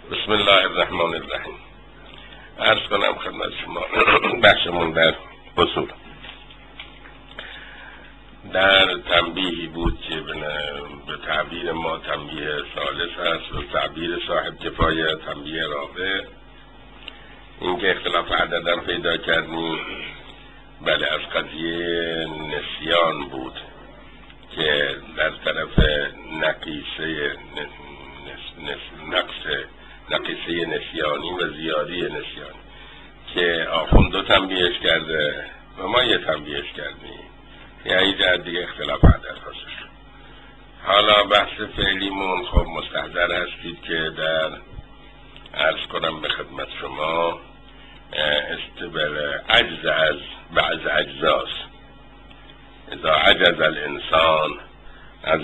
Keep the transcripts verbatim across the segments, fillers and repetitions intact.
بسم الله الرحمن الرحیم. عرض کنم خدمت شما بحثمون در اصول در تنبیهی بود که به تعبیر ما تنبیه ثالث است و تعبیر صاحب کفایه تنبیه رابع. این که اختلاف عددن پیدا کردیم بله از قضیه نسیان بود که در طرف نقیصه نقص نقیصه نسیانی و زیادی نسیانی که آخوند دو تنبیهش کرده و ما یه تنبیهش کردیم، یعنی جهت دیگه اختلاف عدد هستش. حالا بحث فعلیمون خب مستحضر هستید که در عرض کنم به خدمت شما استبر عجز از بعض اجزاست. اذا عجز الانسان از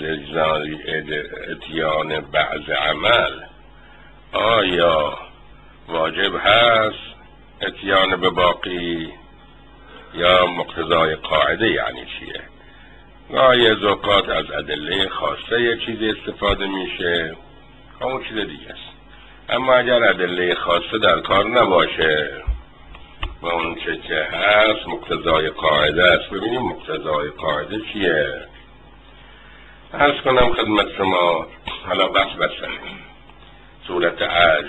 اتیان بعض عمل، آیا واجب هست اتیان به باقی یا مقتضای قاعده؟ یعنی چیه؟ گاهی از اوقات از ادله خاصه یه چیزی استفاده میشه، همون چیز دیگه است. اما اگر ادله خاصه در کار نباشه و اون چه که هست مقتضای قاعده است. ببینیم مقتضای قاعده چیه؟ عرض کنم خدمت شما. حالا بحث بسن صورت عجز.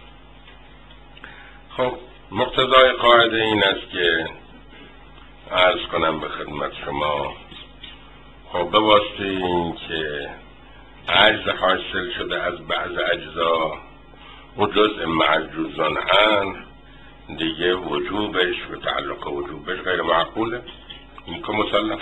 خب مقتضای قاعده این است که عرض کنم به خدمت شما خب به واسطه این که عجز حاصل شده از بعض اجزا و جزء معجوزان هن، دیگه وجوبش و تعلق وجوبش غیر معقوله، این که مسلم.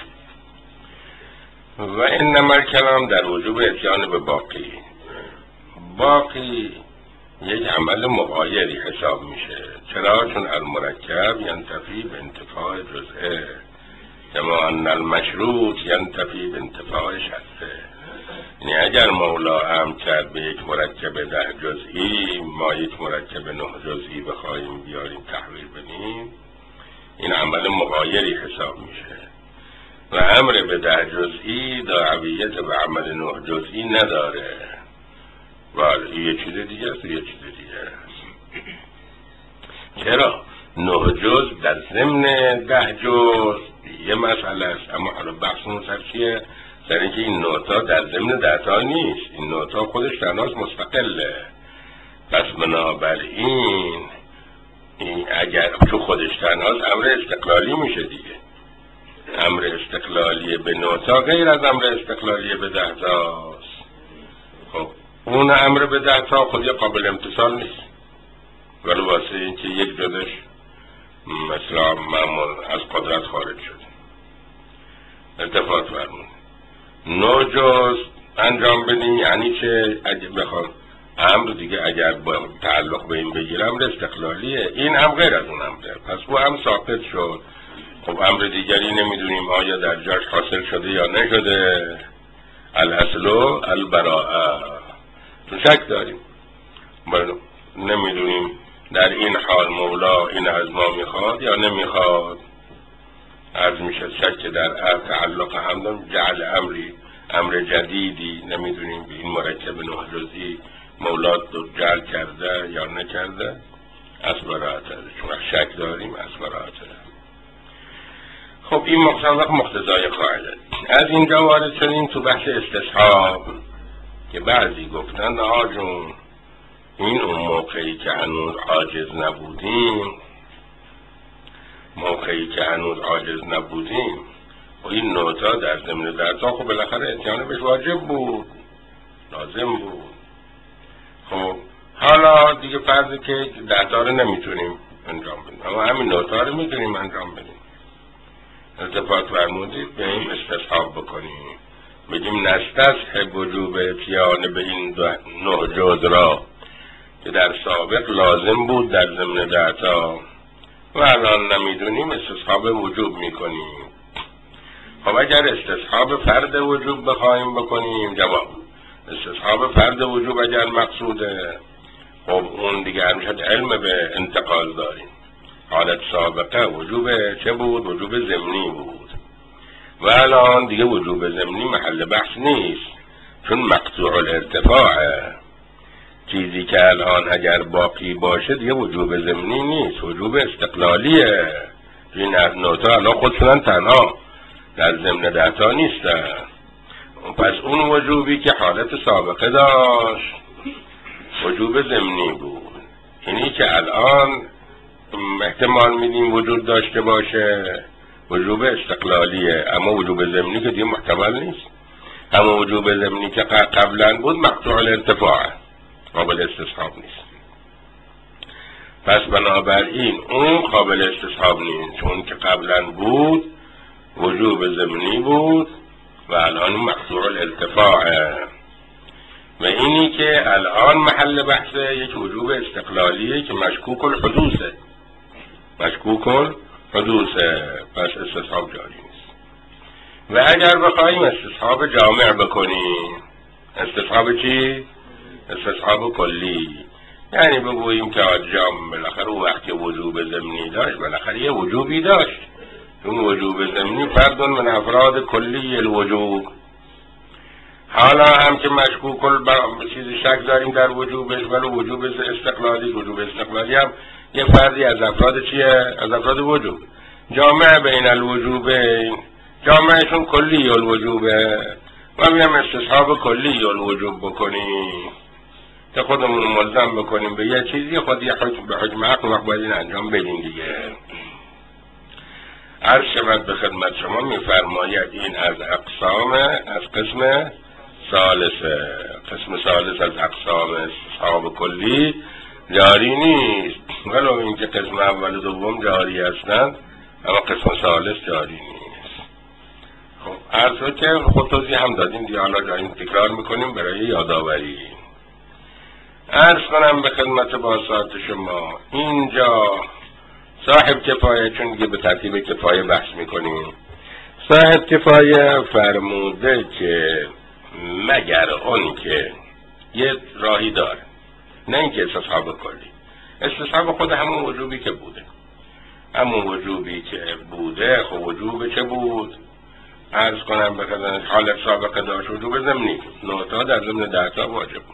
و انما الکلام در وجوب اتیان به باقی. باقی یک عمل مغایری حساب میشه. چرا؟ چون المرکب ینتفی به انتفاع جزئه کما ان المشروط ینتفی به انتفاع شرطه. یعنی اگر مولا هم کرد به یک مرکب ده جزئی، ما یک مرکب نه جزئی بخواهیم بیاریم تحویل بدیم، این عمل مغایری حساب میشه و امر به ده جزئی دعویت به عمل نه جزئی نداره. ولی یه چیز دیگه است و یه چیز دیگه است. چرا؟ نه جز در ضمن ده جز یه مسئله است. اما حالا بحثمون سر چیه؟ سر اینکه این نوتا در ضمن ده تا نیست، این نوتا خودش تنهاست مستقله. پس بنابراین این اگر تو خودش تنهاست امر استقلالی میشه دیگه. امر استقلالی به نوتا غیر از امر استقلالی به ده تاست. خب اون امر به ده تا خود یه قابل امتصال نیست، ولی واسه این که یک جدش مثلا معمول از قدرت خارج شد التفات فرمون نو جز انجام بدین. یعنی چه؟ اگه بخوام امر دیگه اگر با تعلق به این بگیر امر استقلالیه، این هم غیر از اون امره، پس او هم ساقط شد. خب امر دیگری نمیدونیم آیا در جاش حاصل شده یا نشده. الاصل البراءه، تو شک داریم، نمیدونیم در این حال مولا این از ما میخواد یا نمیخواد. عرض میشه شک در تعلق هم جعل امری امر جدیدی، نمیدونیم به این مرکب نه جزئی مولا دو جعل کرده یا نکرده. از براءته، چون شک داریم از براءته. خب این مقتضا مقتضای قاعده. از اینجا وارد شدیم تو بحث استصحاب که بعضی گفتن آجون این اون موقعی که هنوز عاجز نبودیم موقعی که هنوز عاجز نبودیم و این نوتا در ضمن درتا خب بالاخره اتیان بهش واجب بود، لازم بود. خب حالا دیگه فرضی که درتا رو نمیتونیم انجام بدیم اما همین نوتا رو میتونیم انجام بدیم. التفات فرمودید به این استصحاب بکنیم، بگیم نستصحب وجوب اتیان به این نه جز را که در سابق لازم بود در ضمن درتا و الان نمیدونیم، استصحاب وجوب میکنیم. خب اگر استصحاب فرد وجوب بخواهیم بکنیم، جواب استصحاب فرد وجوب اگر مقصوده، خب اون دیگه همیشه علم به انتقال داریم. حالت سابقه وجوب چه بود؟ وجوب ضمنی بود و الان دیگه وجوب ضمنی محل بحث نیست، چون مقطوع الارتفاعه. چیزی که الان اگر باقی باشه دیگه وجوب ضمنی نیست، وجوب استقلالیه. این نوتا الان خودشونن تنها در ضمن دهتا نیستن. پس اون وجوبی که حالت سابقه داشت وجوب ضمنی بود، اینی که الان احتمال میدیم وجود داشته باشه وجوب استقلالیه، اما وجوب ضمنی که دیگه محتمل نیست. اما وجوب ضمنی که قبلا بود مقطوع الارتفاع، قابل استصحاب نیست. پس بنابراین اون قابل استصحاب نیست، چون که قبلا بود وجوب ضمنی بود و الان مقطوع الارتفاعه. و اینی که الان محل بحثه یک وجوب استقلالیه که مشکوک الحدوثه، مشکوک الحدوثه، پس استصحاب جاری نیست. و اگر بخوایم استصحاب جامع بکنیم، استصحاب چی؟ استصحاب کلی، یعنی بگوییم که جامع بالاخره اون وقتی وجوب ضمنی داشت بالاخره یه وجوبی داشت، اون وجوب ضمنی فرد من افراد کلی الوجوب. حالا هم که مشکوک چیزی شک داریم در وجوبش، ولی وجوب استقلالی، وجوب استقلالی هم یه فردی از افراد چیه؟ از افراد وجوب. جامع بین الوجوبین، جامعشون کلی الوجوبه و میام استصحاب کلی الوجوب بکنیم که خودمون ملزم بکنیم به یه چیزی، خود یه حکم به حکم حق وقت باید این انجام بدیم دیگه. عرض شود به خدمت شما میفرماید این از اقسام از قسم ثالثه، قسم ثالث از اقسام استصحاب کلی جاری نیست، ولو اینکه قسم اول و دوم جاری هستند اما قسم ثالث جاری نیست. خب عرض که خود توضیح هم دادیم دیگه، حالا جایی تکرار میکنیم برای یادآوری. عرض کنم به خدمت باسط شما اینجا صاحب کفایه، چون دیگه به ترتیب کفایه بحث میکنیم، صاحب کفایه فرموده که مگر اون که یه راهی داره، نه اینکه استصحاب کلی، استصحاب خود همون وجوبی که بوده، همون وجوبی که بوده. خب وجوب چه بود؟ عرض کنم به خدمت حالت سابقه داشت وجوب ضمنی، نوتا در ضمن دهتا واجب بود.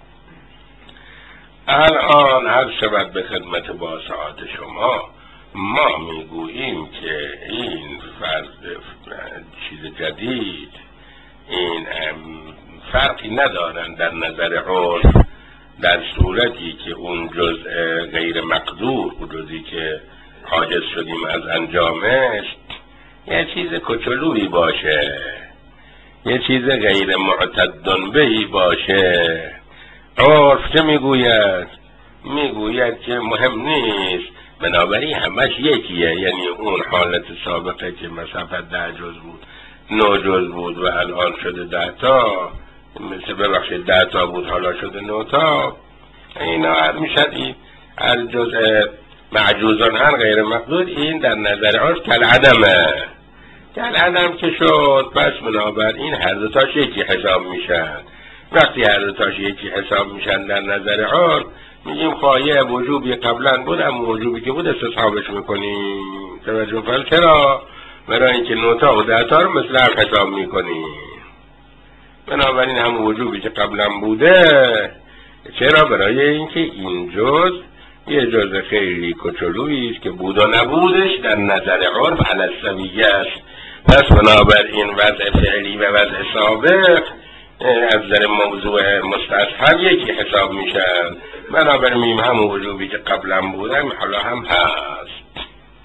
الان عرض شود به خدمت باسعات شما ما میگوییم که این فرض چیز جدید، این فرقی ندارن در نظر عرف در صورتی که اون جزء غیر مقدور، اون جزئی که حاجز شدیم از انجامش، یه چیز کوچولویی باشه، یه چیز غیر معتد بهی باشه. عرف چه میگوید؟ میگوید که مهم نیست، بنابراین همش یکیه، یعنی اون حالت سابقه که مثلا ده جز بود نه جز بود و الان شده ده تا، مثل ببخشید ده تا بود حالا شده نه تا، اینا هر میشد این هر جزء معجوزان هر غیر مقدور، این در نظر عرف کل عدمه، کل عدم که شد، پس بنابراین هر دو تاش یکی حساب میشن. وقتی هر دو تاش یکی حساب میشن در نظر عرف، میگیم خواهی وجوبی قبلا بود اما وجوبی که بود استصحابش میکنیم. توجه فرد چرا؟ برای اینکه نوتا و دهتا رو مثل هم حساب میکنیم. بنابراین هم وجوبی که قبلا بوده، چرا؟ برای اینکه این جز یه جز خیلی کوچولویی است که بود و نبودش در نظر عرف علی السویه است. پس بنابراین وضع فعلی و وضع سابق از نظر موضوع مستصحب یکی حساب میشن. بنابراین میم هم وجوبی که قبلا بودن حالا هم هست.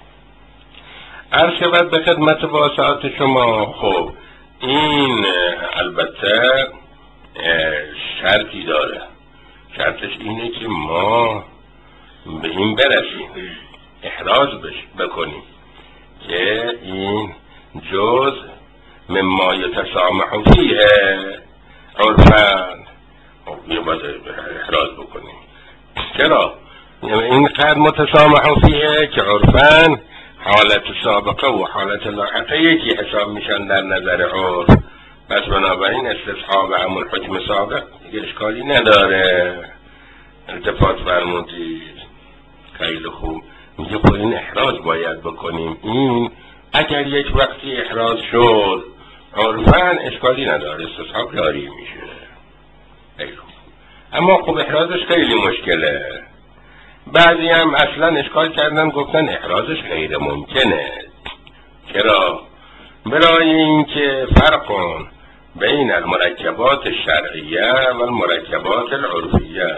عرض شود به خدمت باسعات شما. خب این البته شرطی داره، شرطش اینه که ما به این برسیم، احراز بکنیم که این جز مما یتسامح فیه عرفاً، خب یه باید احراز بکنیم. چرا؟ این قد متسامح فیه که عرفاً حالت سابقه و حالت لاحقه یکی حساب میشن در نظر عرف. پس بنابراین استصحاب همون حکم سابق دیگه اشکالی نداره. التفات فرمودید خیلی خوب. میگه خب این احراز باید بکنیم، این اگر یک وقتی احراز شد عرفاً اشکالی نداره، استصحاب جاری میشه. خیلی خوب. اما خب احرازش خیلی مشکله. بعضی هم اصلا اشکال کردن گفتن احرازش غیر ممکنه. چرا؟ برای اینکه فرق بین المرکبات الشرعیه و المرکبات العرفیه.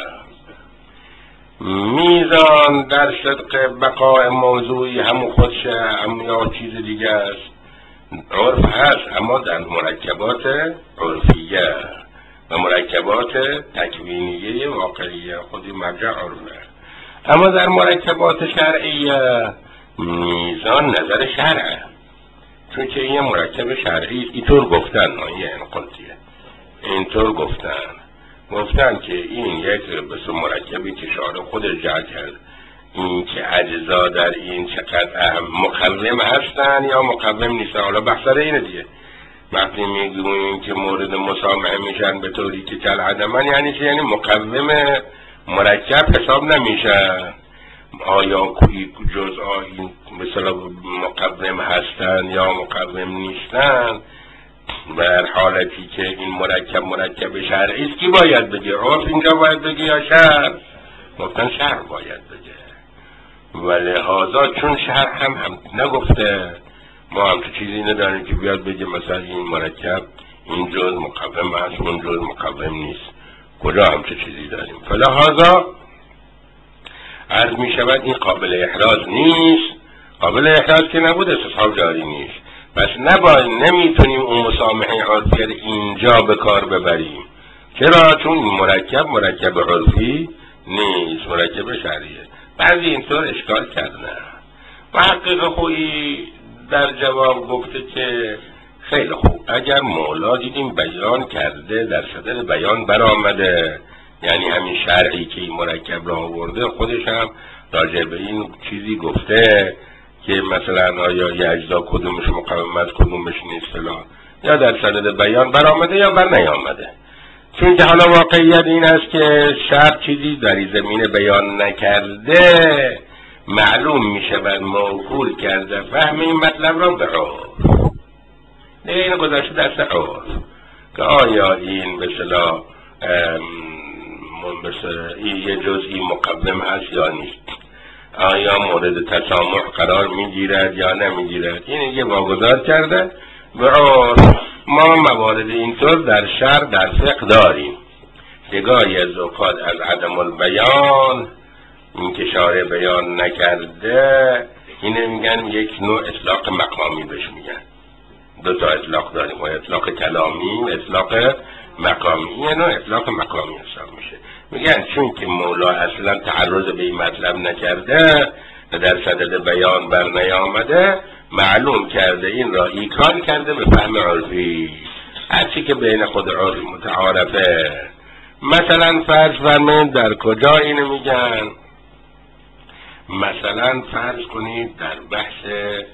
میزان در صدق بقای موضوعی همون خودشه، هم یا چیز دیگه است. عرف هست اما در مرکبات عرفیه و مرکبات تکوینیه واقعیه خودی مرجع عرفه. اما در مرکبات شرعیه میزان نظر شرعه، چون که این مرکب شرعی اینطور گفتن، این قلتیه اینطور گفتن گفتن که این یک بس مرکبی که شارع خودش جعل کرد، این که اجزا در این چقدر اهم مقوم هستن یا مقوم نیستن. حالا بحثر اینه دیگه. وقتی میگوییم که مورد مسامحه میشن به طوری که کل عدمن، یعنی چه؟ یعنی مقوم مرکب حساب نمیشن. آیا کوی جزء مثلا مقوم هستن یا مقوم نیستن؟ در حالتی که این مرکب مرکب شرعی است، کی باید بگه؟ عرف اینجا باید بگه یا شرع؟ گفتن شرع باید بگه. و لحاظا چون شرع هم, هم نگفته، ما هم تو چیزی نداریم که بیاد بگه مثلا این مرکب این جزء مقوم هست اون جزء مقوم نیست. کجا هم چه چیزی داریم؟ فلحاظا عرض می شود این قابل احراز نیست. قابل احراز که نبود استصحاب جاری نیست. پس نباید نمیتونیم اون مسامحه عرفی اینجا به کار ببریم. چرا؟ چون این مرکب مرکب عرفی نیست، مرکب شرعیه. بعضی اینطور اشکال کردن. محقق خویی در جواب گفته که خیلی خوب، اگر مولا دیدیم بیان کرده، در صدر بیان برآمده، یعنی همین شرعی که این مرکب را آورده خودش هم راجع به این چیزی گفته که مثلا آیا یه اجزا کدومش مقوم است کدومش نیست فلان، یا در صدد بیان برآمده یا بر نیامده. چون که حالا واقعیت این است که شرع چیزی در زمین بیان نکرده، معلوم می شود موکول کرده فهم این مطلب را به عرف. دیگه این گذاشته دست عرف که آیا این مثلا مثلا این یه جزئی مقوم هست یا نیست، آیا مورد تسامح قرار میگیرد یا نمیگیرد. این یه واگذار کرده و ما موارد اینطور در شرع در فقه داریم که گاهی از اوقات از عدم البیان، این که شارع بیان نکرده، اینه میگن یک نوع اطلاق مقامی بهش میگن. دو تا اطلاق داریم، و اطلاق کلامی و اطلاق مقامی. یه نوع اطلاق مقامی حساب میشه. میگن چون که مولا اصلا تعرض به این مطلب نکرده و در صدد بیان بر نیامده، معلوم کرده این را ایکال کرده به فهم عرفی، هرچی که بین خود عرف متعارفه. مثلا فرض فرمایید در کجا اینو میگن؟ مثلا فرض کنید در بحث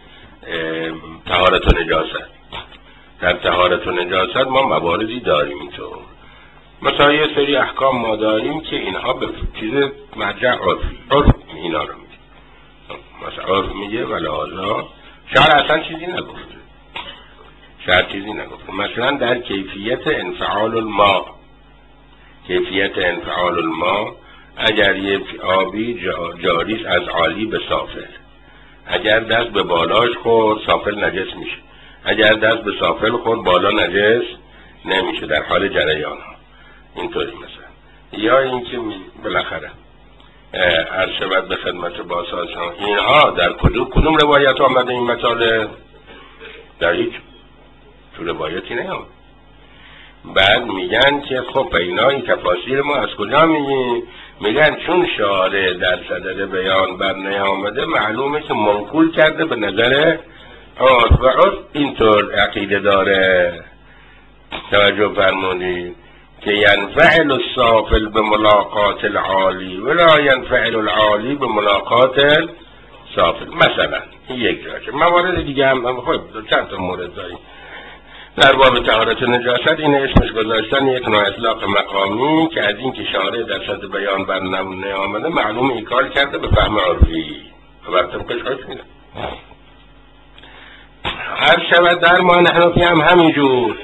طهارت و نجاست. در طهارت و نجاست ما مواردی داریم اینطور، مثلا یه سری احکام ما داریم که اینها به چیز مرجع عرفی، عرف اینا رو میگه. مثلا عرف میگه ولهذا شرع اصلا چیزی نگفته، شرع چیزی نگفته. مثلا در کیفیت انفعال الماء، کیفیت انفعال الماء، اگر یه آبی جاریست از عالی به سافل، اگر دست به بالاش خورد سافل نجس میشه، اگر دست به سافل خورد بالا نجس نمیشه در حال جریان ها. اینطوری مثلا. یا اینکه بالاخره عرض شود به خدمت باسازان، اینها در کدوم کدوم روایت آمده این مطالب؟ در هیچ تو روایتی نیام. بعد میگن که خب اینا این تفاسیر ما از کجا میگیم؟ میگن چون شارع در صدر بیان بر نیامده، معلومه که منقول کرده به نظر عرف، و عرف اینطور عقیده داره. توجه فرمونید که ینفعل السافل به ملاقات العالی ولا ینفعل العالی به ملاقات السافل. مثلا این یک جاشه. موارد دیگه هم خب چند تا مورد داریم در باب طهارت نجاست. این اسمش گذاشتن یک نوع اطلاق مقامی که از این که شارع در صدر بیان بر نیامده، معلوم ایکال کرده به فهم عرفی و بر طبقش حکم میده. هر شود در ما حنفی هم همینجور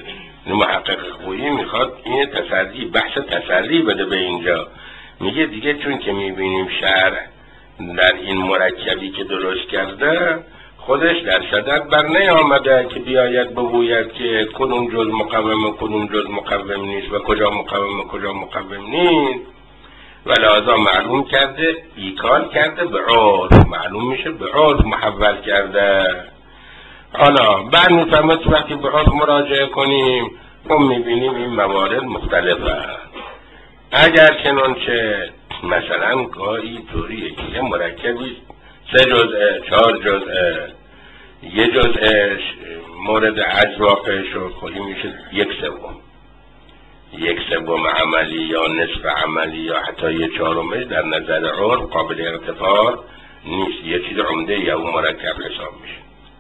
این محقق خویی میخواد این تسری بحث تسری بده به اینجا. میگه دیگه چون که میبینیم شرع در این مرکبی که درست کرده خودش در صدد بر نیامده که بیاید بگوید که کدوم جز مقوم و کدوم جز مقوم نیست و کجا مقوم و کجا مقوم نیست، و لذا معلوم کرده ایکال کرده به عرف، معلوم میشه به عرف محول کرده. حالا بعد میفهمه تو وقتی به عرف مراجعه کنیم خب میبینیم این موارد مختلفه. اگر چنانچه مثلا گاهی طوریه که یه مرکبی سه جزء چهار جزء یه جزءش مورد عجز واقع شد، خیلی میشه یک سوم یک سوم عملی یا نصف عملی یا حتی یه چهارمش در نظر عرف قابل اغتفار نیست، یه چیز عمده یا اون مرکب حساب میشه.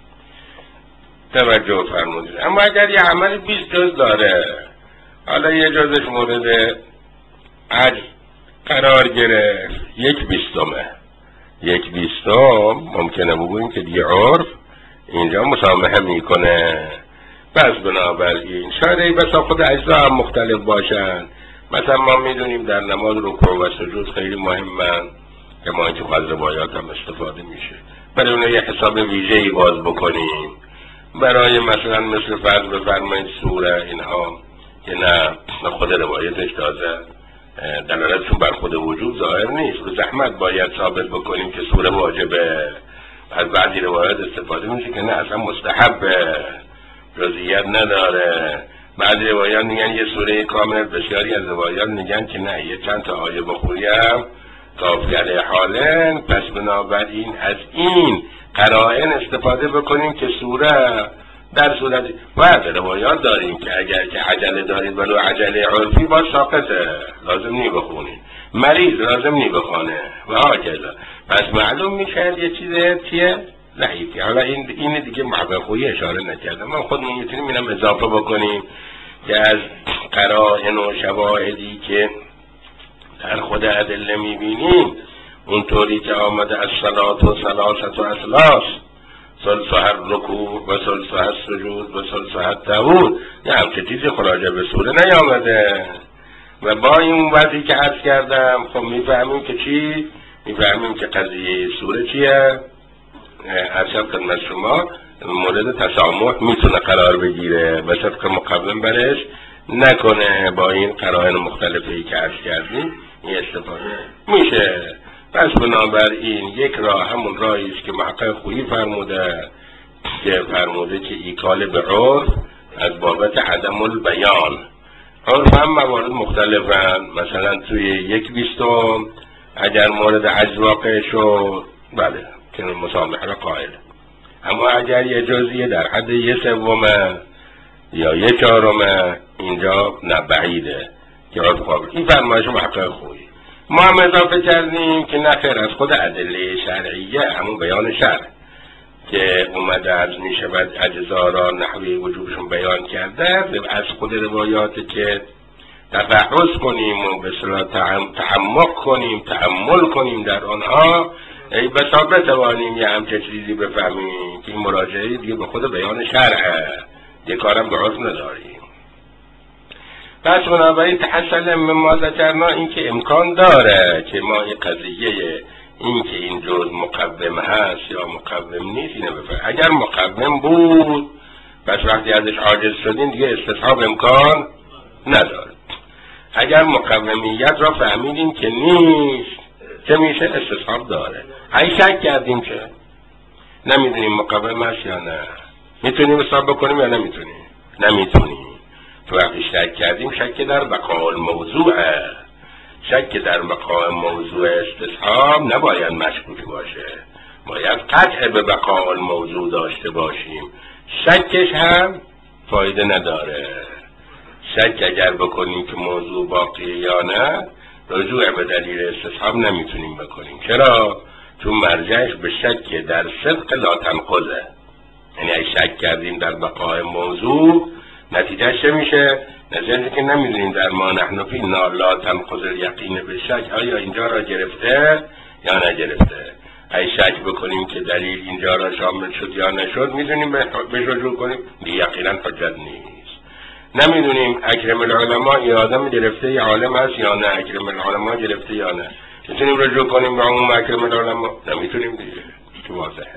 توجه فرمودید. اما اگر یه عمل بیست جز داره، حالا یه جزش مورد عجز قرار گرفت، یک بیستمه یک بیستم ممکنه بگوییم که دیگه عرف اینجا مسامحه میکنه. پس بنابراین شاید بسا خود اجزا هم مختلف باشن. مثلا ما میدونیم در نماز رکوع و سجود خیلی مهمن که ما اینکه از روایات هم استفاده میشه، برای اون یه حساب ویژه‌ای باز بکنیم. برای مثلا مثل فرض بفرمایید سوره اینها که نه خود روایتش تازه دلالتشون بر خود وجوب ظاهر نیست، به زحمت باید ثابت بکنیم که سوره واجبه. از بعضی روایات استفاده میشه که نه اصلا مستحبه، جزئیات نداره. بعضی روایات میگن یه سوره کامل، بسیاری از روایات میگن که نه یه چند تا آیه بخوریم کافیه حالن. پس بنابراین از این قرائن استفاده بکنیم که سوره در صورت بعض روایات داریم که اگر که عجله دارید ولو عجله عرفی باز ساقطه، لازم نی بخونید، مریض لازم نی بخونه و هاکذا. پس معلوم میشه یه چیز چیه ضعیفی. حالا این این دیگه محقق خویی اشاره نکردم، ما خودمون میتونیم اینم اضافه بکنیم که از قرائن و شواهدی که در خود ادله میبینیم اونطوری که آمده از صلات و ثلاثت و اثلاث ثلثها الرکوع و ثلثها السجود و ثلثها التهود، یه همچه چیزی خراجه به سوره نیامده. و با این وضعی که عرض کردم خب میفهمیم که چی؟ میفهمیم که قضیه سوره چیه؟ ارشد خدمت شما مورد تسامح میتونه قرار بگیره و صدق مقوم برش نکنه. با این قرائن مختلفی که عرض کردیم این استفاده میشه. پس بنابراین یک راه همون راهی است که محقق خویی فرموده که فرموده که ایکال به عرف از بابت عدم البیان. عرف هم موارد مختلفن، مثلا توی یک بیستم اگر مورد عجز واقع شد بله که مسامحه را قائل، اما اگر یه جزئیه در حد یه سومه یا یه چهارمه اینجا نه بعیده که عرف قابل. این فرمایش محقق خویی. ما هم اضافه کردیم که نخیر از خود ادله شرعیه همون بیان شرع که اومده از می شود اجزا را نحوی وجوبشون بیان کرده، از خود روایات که تفحص کنیم و به اصطلاح تعمق کنیم تأمل کنیم در آنها ای بسا بتوانیم یه همچه چیزی بفهمیم که این مراجعه دیگه به خود بیان شرعه، یه کارم به عرف نداریم. پس بنابراین تحصل مما ذکرنا این که امکان داره که ما این قضیه این که این جز مقوم هست یا مقوم نیست اینو بفهم. اگر مقوم بود پس وقتی ازش عاجز شدین دیگه استصحاب امکان نداره. اگر مقومیت را فهمیدیم که نیست چه میشه؟ استصحاب داره. ای شک کردیم که نمیدونیم مقوم هست یا نه، میتونیم حساب بکنیم یا نمیتونیم؟ نمیتونیم. تو وقتی شک کردیم شک در بقاء الموضوعه، شک در بقاء موضوع استصحاب نباید مشکوک باشه، باید قطع به بقاء الموضوع داشته باشیم. شکش هم فایده نداره. شک اگر بکنیم که موضوع باقیه یا نه رجوع به دلیل استصحاب نمیتونیم بکنیم. چرا؟ چون مرجعش به شک در صدق لا تنقضه. یعنی اگه شک کردیم در بقاء موضوع نتیجه چه میشه؟ نتیجه که نمیدونیم در ما نحن فی لا تنقض الیقین به شک آیا اینجا را گرفته یا نگرفته. اگه شک بکنیم که دلیل اینجا را شامل شد یا نشد میدونیم به رجوع کنیم، بی یقینا حجت نیست. نمیدونیم اکرم العلماء این آدم گرفته ی عالم هست یا نه، اکرم العلماء گرفته یا نه. میتونیم رجوع کنیم به اون اکرم العلماء؟ نمیتونیم دیگه، تو واضحه.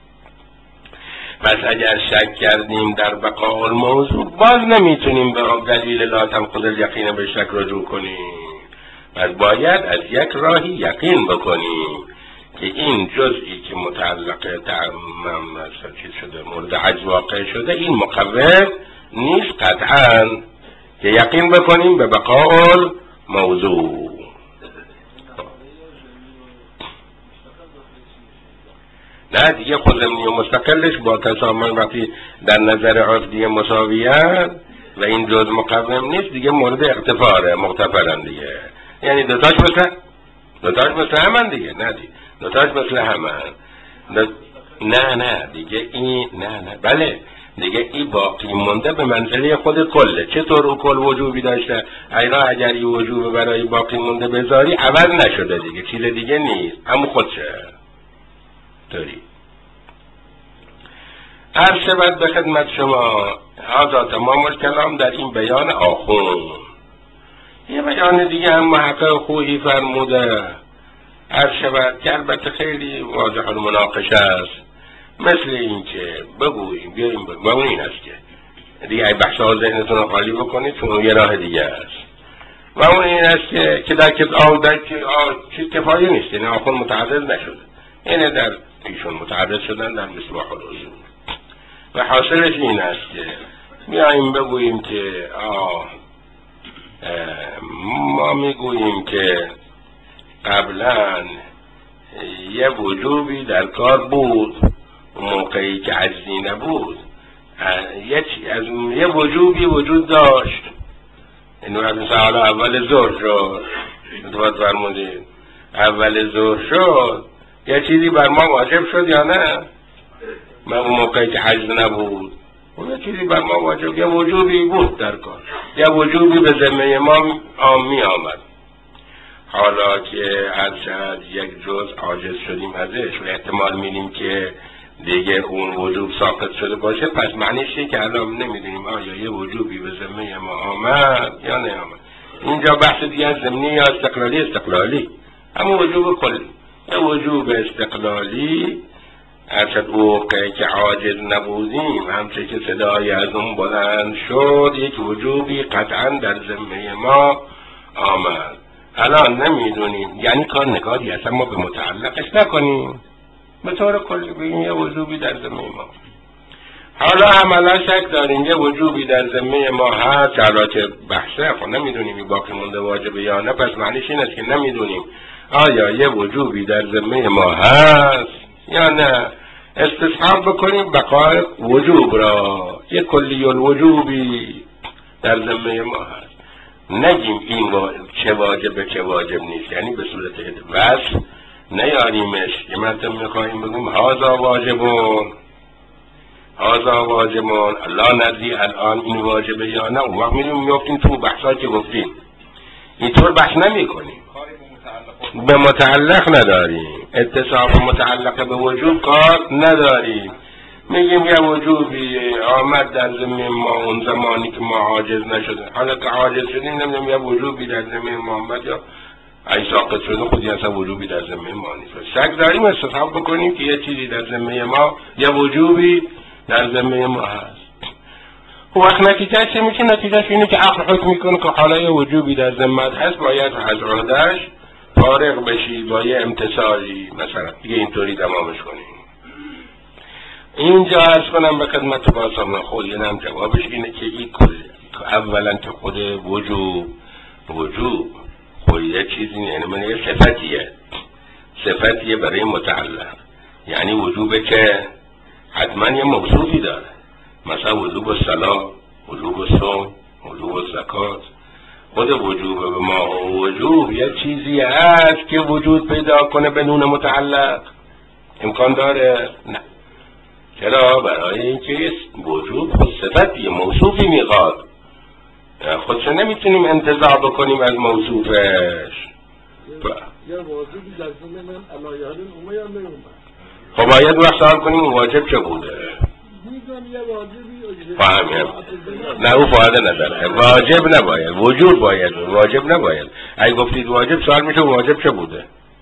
پس اگر شک کردیم در بقاء الموضوع باز نمیتونیم به دلیل لا تنقض الیقین به شک رجوع کنیم. پس باید از یک راهی یقین بکنیم که این جزئی که متعلق تعمم چیز شده، مورد عجز واقع شده، این مقوم نیست قطعا، که یقین بکنیم به بقاء الموضوع. نه دیگه خود ضمنی و مستقلش با تسامح وقتی در نظر عرف دیگه مساویت و این جز مقوم نیست، دیگه مورد اقتفاره، مقتفرن دیگه. یعنی دوتاش مثل دوتاش مثل همن دیگه. نه دیگه دوتاش مثل همن. دو... نه نه دیگه این نه نه بله دیگه این باقی مونده به منزله خود کله. چطور او کل وجوبی داشته؟ اینا اگر این وجوب برای باقی مونده بذاری عوض نشده دیگه، چیز دیگه نیست، همون خودشه. داری هر شود به خدمت شما هذا تمام الکلام در این بیان آخون. یه بیان دیگه هم محقق خویی فرموده هر شود که البته خیلی واضح المناقشه است، مثل این که بگوییم بیاییم بگوییم و اون این است که دیگه ای بحث ها ذهنتون رو خالی بکنید چون یه راه دیگه است و اون این است که که در که آه در که آه چیز کفایه نیست، یعنی آخون متعرض نشده، اینه در ایشون متعرض شدن در مصباح الاصول و حاصلش این است که بیاییم بگوییم که آه ما میگوییم که قبلا یه وجوبی در کار بود موقعی که عجزی نبود، یه از یه وجوبی وجود داشت، اینو از مثلا اول ظهر شد اتفاق فرمودید اول ظهر شد یه چیزی بر ما واجب شد یا نه؟ من اون موقعی که عجز نبود اون یه چیزی بر ما واجب، یه وجوبی بود در کار، یه وجوبی به ذمه ما می آمد. حالا که هرچند یک جز عاجز شدیم ازش و احتمال میدیم که دیگه اون وجوب ساقط شده باشه، پس معنیش اینه که الان نمیدونیم آیا یه وجوبی به ذمه ما آمد یا نیامد. اینجا بحث دیگه ضمنی یا استقلالی. استقلالی همون وجوب کلی، یه وجوب استقلالی هرچند موقعی که عاجز نبودیم همچه که صدای از اون بلند شد یک وجوبی قطعا در ذمه ما آمد. الان نمیدونیم، یعنی کار نگاهی اصلا ما به متعلقش نکنیم، به طور کلی بگیم یه وجوبی در ذمه ما. حالا عملا شک داریم یه وجوبی در ذمه ما هست، حالا که بحثه خب نمیدونیم این باقی مونده واجبه یا نه، پس معنیش این است که نمیدونیم آیا یه وجوبی در ذمه ما هست یا نه. استصحاب بکنیم بقای وجوب را، یه کلی الوجوبی در ذمه ما هست، نگیم این وا... چه واجبه چه واجب نیست، یعنی به صورت وصف نیاریمش که مرتب میخواییم بگیم هازا واجبون هازا واجبون الله ندری الان این واجبه یا نه. اون وقت میریم میفتیم تو بحثا که گفتیم، اینطور بحث نمی کنیم، به متعلق نداریم، اتصاف متعلق به وجوب کار نداریم، میگیم یه وجوبی آمد در ذمه ما اون زمانی که ما عاجز نشده، حالا که عاجز شدیم نمیدونم یه وجوبی در ذمه ما آمد یا ای ساقط شده خودی اصلا وجوبی در ذمه ما نیست. شک داریم استصحاب بکنیم که یه چیزی در ذمه ما یه وجوبی در ذمه ما هست. وقت نتیجه چه میشه؟ نتیجهش اینه که عقل حکم میکنه که حالا یه وجوبی در ذمت هست، باید از عهده‌اش فارغ بشی با یه امتثالی مثلا دیگه اینطوری تمامش کنیم. اینجا عرض کنم به خدمت باسم خود یه نم جوابش اینه که این کل اولا که خود وجوب وجوب خود یه چیزی یعنی من یه صفتیه صفتیه برای متعلق، یعنی وجوبه که حتما یه موصوفی داره، مثلا وجوب الصلاة، وجوب الصوم، وجوب الزکات. خود وجوب به ما وجوب یه چیزی هست که وجود پیدا کنه بدون متعلق امکان داره؟ نه. چرا؟ برای اینکه وجوب خود صفتی موصوفی میخواد، خودشو نمیتونیم انتزاع بکنیم از موصوفش. یا واجبی در ذمه من علایه اومه یا نیومد. خب باید وقت سوال کنیم واجب چه بوده؟ میگیم فهمیم. نه او فایده نداره. واجب نباید، وجوب باید، واجب نباید. اگه گفتید واجب سوال میشه واجب چه بوده؟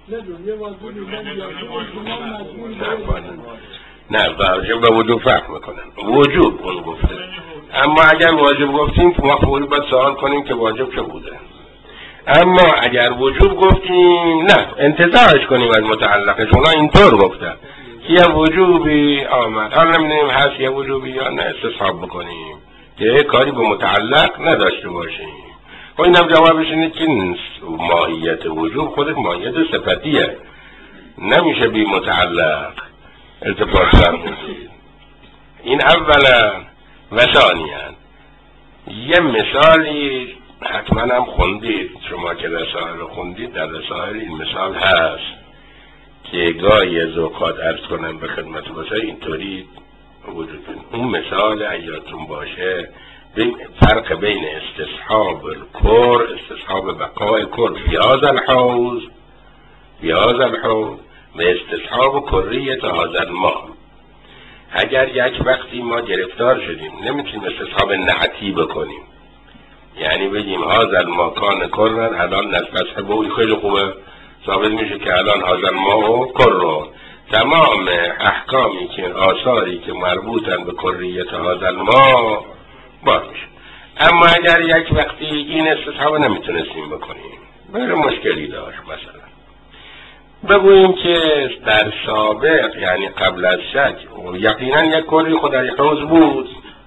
نه واجب به وجوب فرق میکنن. وجوب اون گفته، اما اگر واجب گفتیم ما فوری باید سوال کنیم که واجب چه بوده. اما اگر وجوب گفتیم نه انتظارش کنیم از متعلقش. اونا اینطور گفتن یه وجوبی آمد، حالا نمیدونیم هست یه وجوبی یا نه، استصحاب بکنیم که کاری به متعلق نداشته باشیم. خب اینم جوابش اینه که ماهیت وجوب خودش ماهیت صفتیه، نمیشه بی متعلق ارتباط فرمودید. این اولا. و ثانیا یه مثالی حتما هم خوندید شما که رسائل رو خوندید، در رسائل این مثال هست که گاهی از اوقات عرض کنم به خدمت واسه اینطوری وجود داریم. اون مثال ایاتون باشه فرق بین استصحاب الکر، استصحاب بقای کر فیاض الحوض فیاض الحوض و استصحاب کریت هذا الماء. اگر یک وقتی ما گرفتار شدیم نمیتونیم استصحاب نعتی بکنیم، یعنی بگیم هذا الماء کان کرن الان نستصحبه، خیلی خوبه ثابت میشه که الان هذا الماء کرن، تمام احکامی که آثاری که مربوطن به کریت هذا الماء باز میشه. اما اگر یک وقتی این استصحاب نمیتونستیم بکنیم، بره مشکلی داشت، مثلا بگوییم که در سابق یعنی قبل از شک یقینا یک کری خود در حوض بود،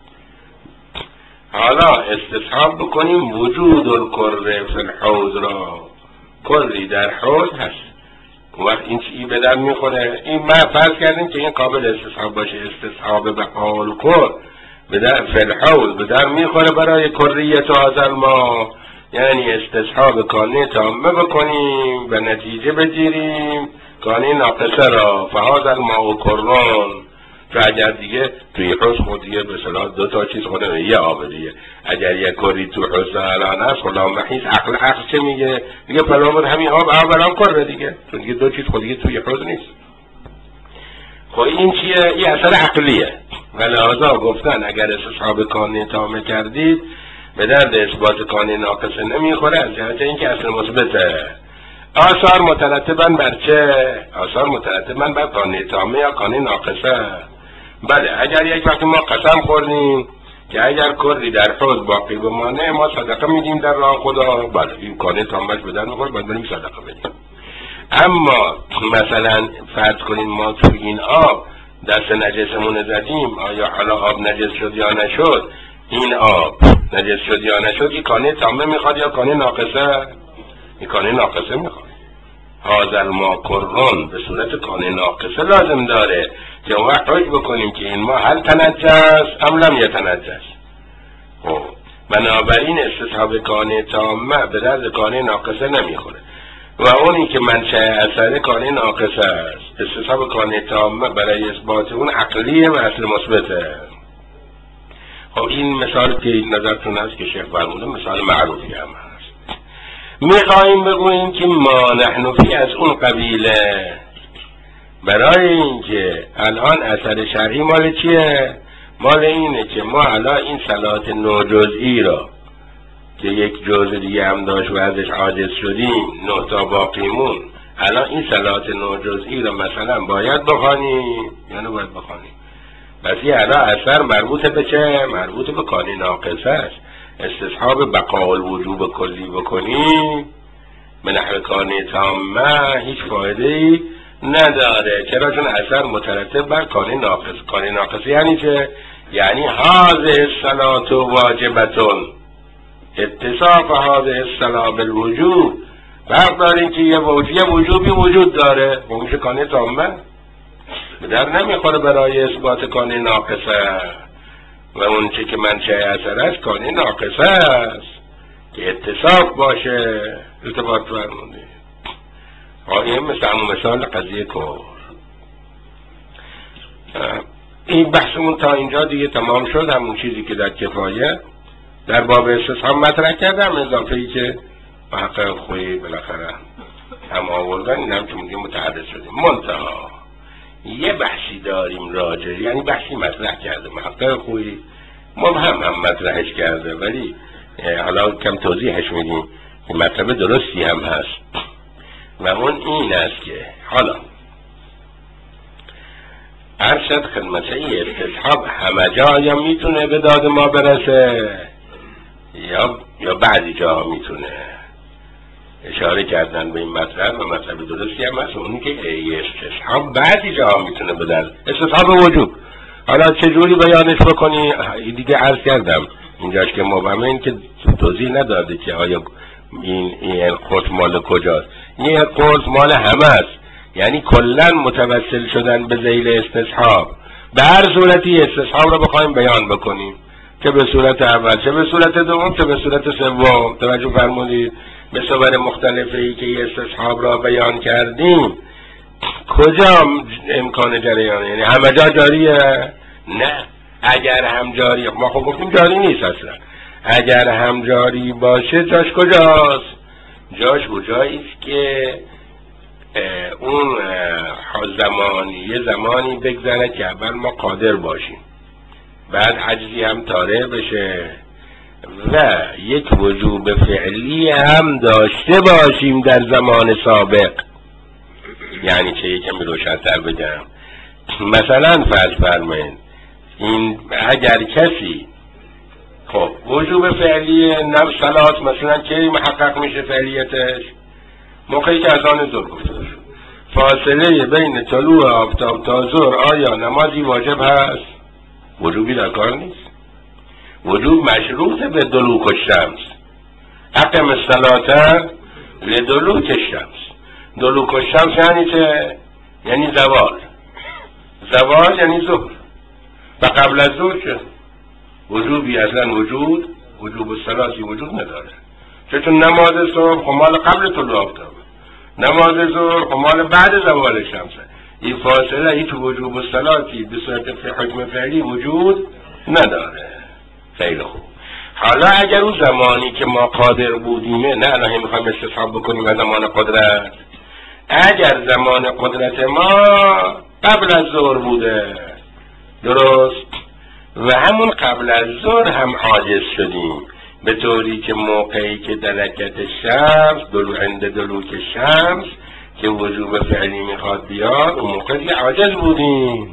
حالا استصحاب بکنیم وجود الکر فی الحوض را، کری در حوض هست، وقت این چی به در میخوره؟ این ما فرض کردیم که این قابل استصحاب باشه، استصحاب بقال کر به در فی الحوض به در میخوره برای کریت هذا الماء، یعنی استصحاب کانه تامه بکنیم و نتیجه بگیریم کانه ناقصه را، فهذا الماء کرن. که اگر دیگه توی حوض خود دیگه به صلاح دو تا چیز خود یه آب دیگه، اگر یک کری تو حوض الان هست خلا محیث عقل عقل چه میگه دیگه؟ پلامد همین آب آب الان کره دیگه، چون دیگه دو چیز خود دیگه توی حوض نیست. خب این چیه؟ این اثر عقلیه و لحاظا گفتن اگر استصحاب کانه تامه کردید به درد اثبات کانه ناقصه نمیخوره، از جهت اینکه اصل مثبته. آثار مترتبن بر چه؟ آثار مترتبن بر کانه تامه یا کانه ناقصه. بله اگر یک وقت ما قسم خوردیم که اگر کری در حوض باقی بمانه ما صدقه میدیم در راه خدا، بله این کانه تامهش به در میخوره، باید بریم صدقه بدیم. اما مثلا فرض کنیم ما تو این آب دست نجسمون زدیم، آیا حالا آب نجس شد یا نشد؟ این آب نجس شد یا نشد این کانه تامه میخواد یا کانه ناقصه؟ این کانه ناقصه میخواد. هذا الماء کرن به صورت کانه ناقصه لازم داره که وقت حج بکنیم که این ما هل تنجس ام لم یتنجس. خب بنابراین استصحاب کانه تامه به درد کانه ناقصه نمیخوره و اونی که منشأ اثر کانه ناقصه است، استصحاب کانه تامه برای اثبات اون عقلیه و اصل مثبته. خب این مثال که نظرتون هست که شیخ فرموده مثال معروفی هم هست. میخواییم بگوییم که ما نحن فی از اون قبیله، برای اینکه الان اثر شرعی مال چیه؟ مال اینه که ما الان این صلات نوجزئی را که یک جزء دیگه هم داشت و ازش عاجز شدیم نه تا باقیمون، الان این صلات نوجزئی را مثلا باید بخوانیم یا نه باید بخوانیم؟ پس این الان اثر مربوط به چه؟ مربوط به کانه ناقصه است. استصحاب بقاء الوجوب کلی بکنیم به نحو کانه تامه هیچ فایده ای نداره. چرا؟ چون اثر مترتب بر کانه ناقص. کانه ناقصه یعنی چه؟ یعنی هذه الصلاة واجبتون، اتصاف هذه الصلاة بالوجوب. فرق داریم که یه وجوب وجوبی وجود داره و میشه کانه تامه به در نمیخوره برای اثبات کانه ناقصه و اون چه که منشأ اثر است کانه ناقصه است که اتصاف باشه. ارتباط فرمونده آیه مثل همون مثال قضیه کار. این بحثمون تا اینجا دیگه تمام شد. همون چیزی که در کفایه در باب استصحاب مطرح کردم، اضافه ای که به حق خویی بالاخره هم آوردن، این هم که میگه متحدث شدیم. منتها یه بحثی داریم راجع، یعنی بحثی مطرح کرده محقق خویی، مبهم هم مطرحش کرده، ولی حالا کم توضیحش میدیم که مطلب درستی هم هست و اون این است که حالا ارشد خدمته استصحاب همه جا یا میتونه به داد ما برسه یا یا بعضی جا میتونه. اشاره کردن به این مطلب و مطلب درستی هم هست، اونی که استصحاب بعضی جا میتونه به داد، استصحاب وجوب. حالا چجوری بیانش بکنی دیگه عرض کردم اینجاش که مبهمه، این که توضیح نداده که آیا این این قرص مال کجاست. این قرص مال همه است، یعنی کلا متوسل شدن به ذیل استصحاب. به هر صورتی استصحاب رو بخوایم بیان بکنیم، چه به صورت اول چه به صورت دوم چه به صورت سوم. توجه فرمودید به صور مختلفی که استصحاب را بیان کردیم کجا امکان جریانه؟ یعنی همه جا جاریه؟ نه. اگر هم جاری، ما خب گفتیم جاری نیست اصلا، اگر هم جاری باشه جاش کجاست؟ جاش کجایی است که اون زمانی یه زمانی بگذره که اول ما قادر باشیم، بعد عجزی هم طارئ بشه و یک وجوب فعلی هم داشته باشیم در زمان سابق. یعنی چه یکمی روشن‌تر بگم، مثلا فرض فرمایید این اگر کسی خب وجوب فعلی نفس صلات مثلا که محقق میشه فعلیتش موقعی که اذان ظهر گفته شد، فاصله بین طلوع آفتاب تا ظهر آیا نمازی واجب هست؟ وجوبی در کار نیست. وجوب مشروط به دلوک الشمس، اقم الصلاة لدلوک الشمس. دلوک الشمس یعنی چه؟ یعنی زوال. زوال یعنی ظهر و قبل از ظهر چه؟ وجوبی اصلا وجود وجوب الصلاتی وجود نداره، چون نماز صبح خمال قبل طلوع آفتاب، نماز ظهر خمال بعد زوال شمسه. این فاصله هیچ وجوب الصلاتی به صورت حکم فعلی وجود نداره. خیلی خوب. حالا اگر اون زمانی که ما قادر بودیمه، نه الان میخوایم استصحاب بکنیم از زمان قدرت، اگر زمان قدرت ما قبل از ظهر بوده، درست، و همون قبل از ظهر هم عاجز شدیم، به طوری که موقعی که درکت شمس دلو عند دلوک شمس که وجوب فعلی میخواد بیاد، اون موقعی که عاجز بودیم.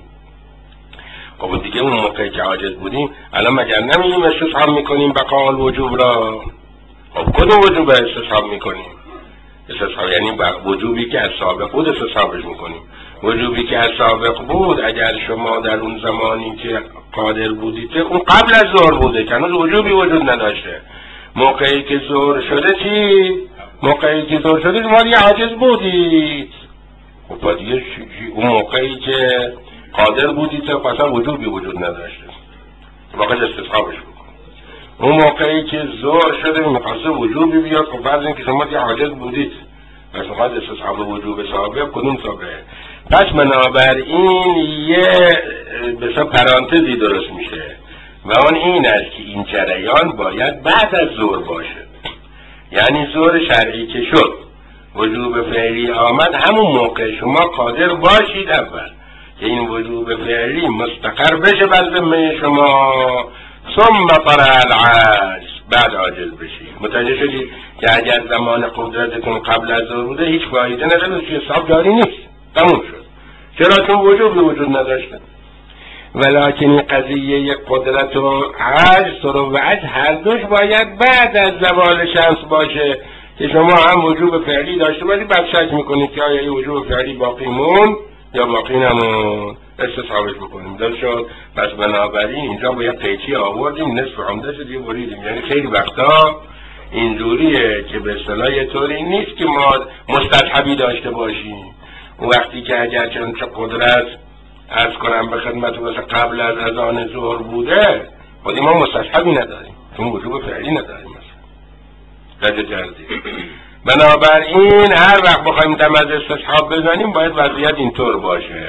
خب دیگه اون موقعی که عاجز بودیم الان مگر نمیگیم استصحاب میکنیم بقال وجوب را؟ خب کدوم وجوب استصحاب میکنیم؟ استصحاب یعنی وجوبی که از سابق بود استصحابش میکنیم. وجوبی که از سابق بود اگر شما در اون زمانی که قادر بودید، اون قبل از ظهر بوده که هنوز وجوبی وجود نداشته. موقعی که ظهر شده چی؟ موقعی که ظهر شده شما دیگه عاجز بودید. خب دیگه اون موقعی که قادر بودید که اصلا وجوبی وجود نداشته، واقعا استصحابش بکن. اون موقعی که ظهر شده میخواسته وجوبی بیاد، خب فرض این که شما دیگه عاجز بودید پس میخواد استصحاب وجوب سابق، کدوم سابق؟ پس بنابراین یه بسیار پرانتزی درست میشه و اون این است که این جریان باید بعد از ظهر باشه. یعنی ظهر شرعی که شد وجوب فعلی آمد، همون موقع شما قادر باشید اول که این وجوب فعلی مستقر بشه بر ذمه شما، ثم طرأ العجز، بعد عاجز بشید. متوجه شدید که اگر زمان قدرتتون قبل از ظهر بوده هیچ فایده نداره، چه حساب جاری نیست، تموم شد. چرا؟ چون وجوب وجود نداشته. ولکن این قضیه قدرت و عجز و عجز هر دوش باید بعد از زوال شمس باشه که شما هم وجوب فعلی داشته باشید، بعد شک میکنید که آیا این وجوب فعلی باقی مون یا باقی نمون، استصحابش بکنیم. در شد. پس بنابراین اینجا باید قیچی آوردیم، نصف عمده شد یه بریدیم. یعنی خیلی وقتا اینجوریه که به اصطلاح طوری نیست که ما مستصحبی داشته باشیم. اون وقتی که اگر چون چه قدرت عرض کنم به خدمت و قبل از اذان ظهر بوده، خودی ما مستصحبی نداریم چون وجوب فعلی نداریم. مثلا کردی. بنابراین هر وقت بخوایم دم از استصحاب بزنیم باید وضعیت اینطور باشه.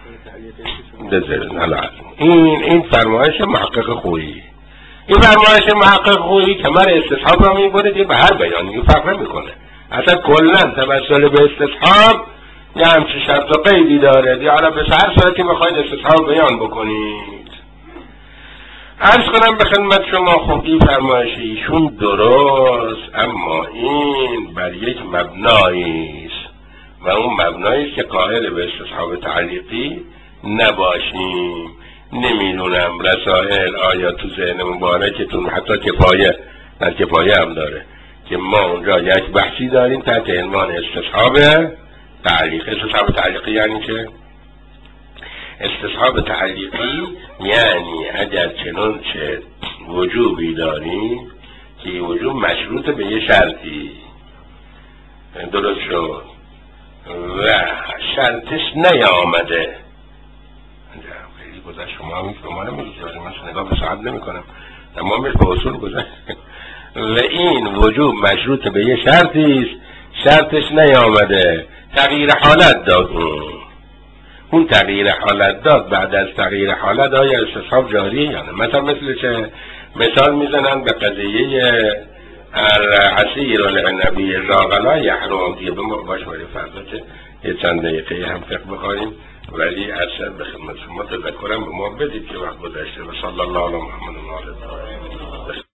این این فرمایش محقق خویی، این فرمایش محقق خویی که من استصحاب را میبره دیگه به هر بیانی فرق نمیکنه. اصلا کلا توسل به استصحاب یه همچه شرط و قیدی داره. یا حالا به هر صورتی میخواید استصحاب بیان بکنید. عرض کنم به خدمت شما خب این فرمایش ایشون درست، اما این بر یک مبنایی است و اون مبنایی است که قائل به استصحاب تعلیقی نباشیم. نمیدونم رسائل آیا تو ذهن مبارکتون حتی کفایه در کفایه هم داره که ما اونجا یک بحثی داریم تحت عنوان استصحاب تعلیقی. استصحاب تعلیقی یعنی چه؟ استصحاب تعلیقی یعنی اگر چنانچه وجوبی داریم که وجوب مشروط به یه شرطی، درست شد و شرطش نیامده. خیلی گذشت شما هم شما نمیگذاری، من نگاه به ساعت نمی کنم، تمامش به اصول گذشت. و این وجوب مشروط به یه شرطی است، شرطش نیامده، تغییر حالت داد. اون تغییر حالت داد، بعد از تغییر حالت آیا استصحاب جاریه یا نه؟ مثلا مثل چه؟ مثال میزنن به قضیه العصیر العنبی راغلا یحرم. دیگه باش برای فردا که یه چند دقیقه هم فقه بخوریم، ولی اصلا به خدمت شما تذکرم به ما بدید که وقت گذشته. و صلی الله علی محمد.